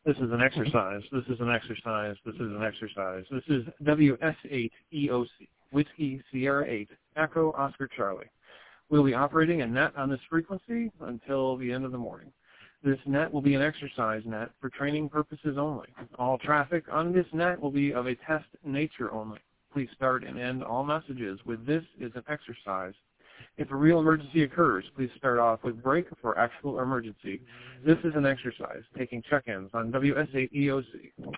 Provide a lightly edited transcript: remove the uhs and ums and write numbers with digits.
This is an exercise. This is an exercise. This is an exercise. This is WS8EOC, Whiskey Sierra 8, Echo Oscar Charlie. We'll be operating a net on this frequency until the end of the morning. This net will be an exercise net for training purposes only. All traffic on this net will be of a test nature only. Please start and end all messages with "this is an exercise." If a real emergency occurs, please start off with "break for actual emergency." This is an exercise, taking check-ins on WS8 EOC.